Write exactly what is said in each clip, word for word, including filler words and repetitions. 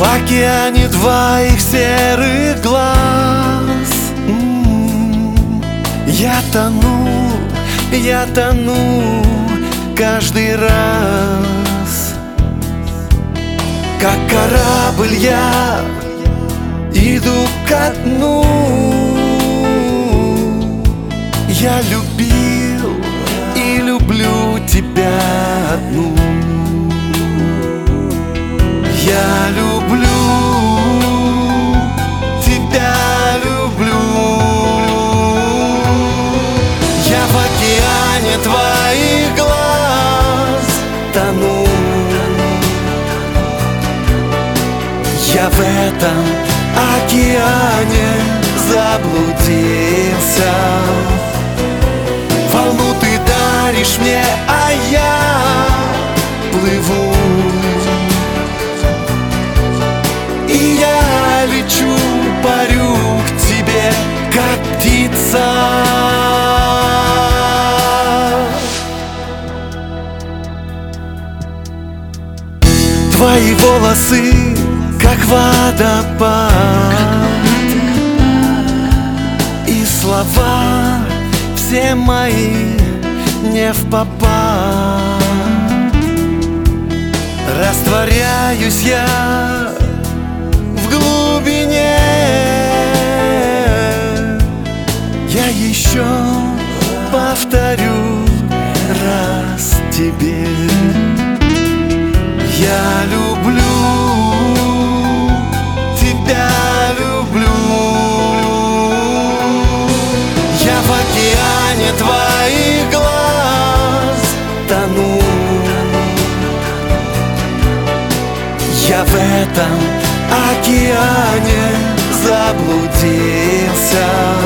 В океане твоих серых глаз м-м-м. Я тону, я тону каждый раз. Как корабль я иду ко дну. Я любил и люблю тебя одну. Я люблю, тебя люблю. Я в океане твоих глаз тону. Я в этом океане заблудился. Волну ты даришь мне, а я плыву. И я лечу, парю к тебе, как птица. Твои волосы, как водопад, и слова все мои не впопад. Растворяюсь я в глубине. Я еще повторю раз тебе. Я люблю, тебя люблю. Я в океане твоих глаз тону. Я в этом океане заблудился.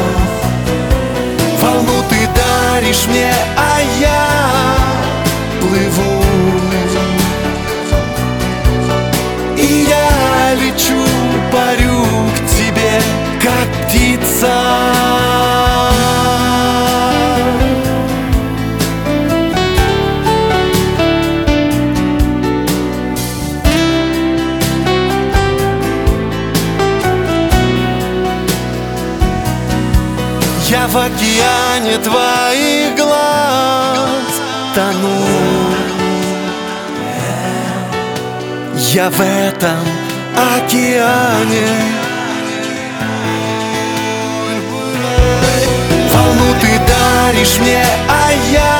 Волну ты даришь мне, а я плыву. И я лечу, парю к тебе, как птица. Я в океане твоих глаз тону. Я в этом океане. Волну ты даришь мне, а я